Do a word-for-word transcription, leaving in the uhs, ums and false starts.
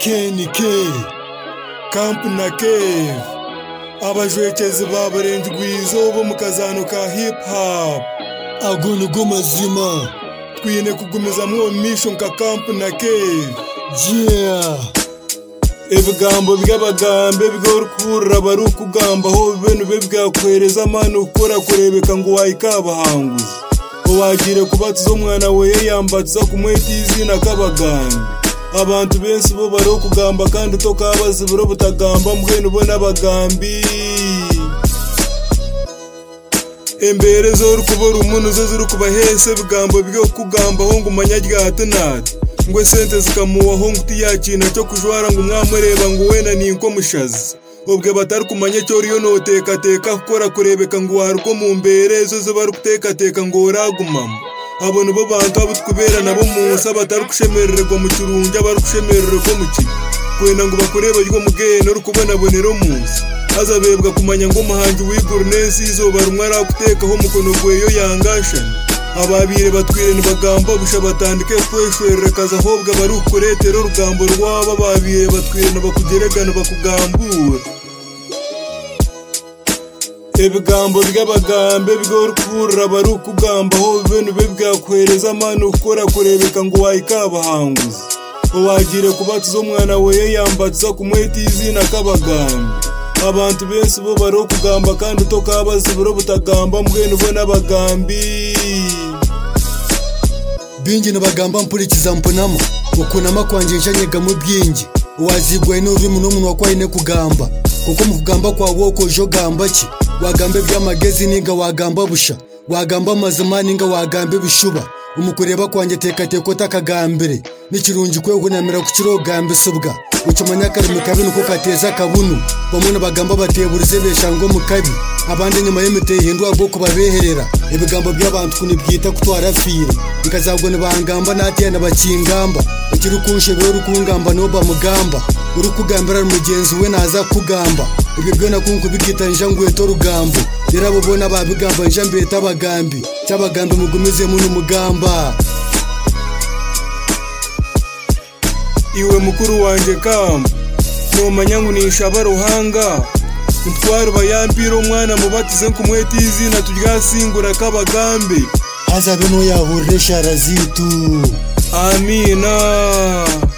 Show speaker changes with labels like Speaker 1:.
Speaker 1: K N K Camp na Cave abajwekezi babarenje gwizo bo mukazano ka hip hop agunu gumazima twine kugumiza mu mission ka Camp na Cave yeah ebigambo by'abagambe bigorukura barukugamba ho bibenu bibwakwereza manu ukora kurebeka ngo wayikabahanguza wagire kubatiza umwana we yambatiza kumwita izina kabagambe abantu benshi bo baro kugamba kandi tokabazi buro butagamba mbwene ubona abagambi embere zo rukubora umuntu zo ziri kubahese bigambo byo kugamba ho ngumanya ryate nati ngwe sente zikamuwa ho nguti yakina cyo kujwara ngo umwamureba ngo wena ni inko mushazi ubwe batari kumanya cyo riyo noteka teka gukora kurebeka ngo waruko mu mbere zo zo bari guteka teka ngo uragumama abo nibo bantu abutwibera nabo munsi batari kushemererwa mu kirunja bari kushemererwa mu ki kwenda ngo bakoreba ryo mugeno rukubona bonero munsi azabebwa kumanya ngo umuhangi w'igurnensi izo barumwa rakuteka ho mukono gweyo yangashana ababire batwire nibagamba busha batandike kweshwerekaza hobwa bari ukuretero rugambo rwaba babire batwire nabakugeregana bakugambura ebigambo by'abagambe bigorukura bari ukugamba ho bibenu bibwakwereza manu ukora kurebeka ngo wayikabahanguza wagire kubatiza umwana we yambatiza kumwita izina kabagambe abantu benshi bo bari kugamba kandi tokabazi buro butagamba mbwene ubona abagambi
Speaker 2: bingi nabagamba mpurikiza mpunama ukunama kwanje njanyega mu byingi wazigwaye n'urimo n'umuntu wakwayine kugamba kuko mu kugamba kwa woko jo gamba ki wagambe by'amagezi ninga wagamba busha wagamba mazima ninga wagambe bishuba umukureba kwanje teka teko takagambere n'ikirungi kwe gunamira ku kirogambe subwa ukimanya karimi kabi nuko kateza kabunu bamwe bagamba bateburize beshango mukabi abandi nyuma y'imite hindwa bwo kubabeherera ibigambo by'abantu kunibyita kutwara fire bikazagwa nibangamba natiyana bakingamba ukiri kunshe bero rukungamba no bamugamba uri kugambira mugenzi we naza kugamba ibyo byo nakunku bigita njangweto rugambo yerabo bona babigamba njambeta abagambi cyabagambe mugumize mu numugamba
Speaker 1: iwe mukuru wanje kamba nomanya ngunisha baruhanga ntwara bayambira umwana mubatize kumweta izina turyasingura kabagambe
Speaker 2: azabe no yahurire sharazitu
Speaker 1: amina.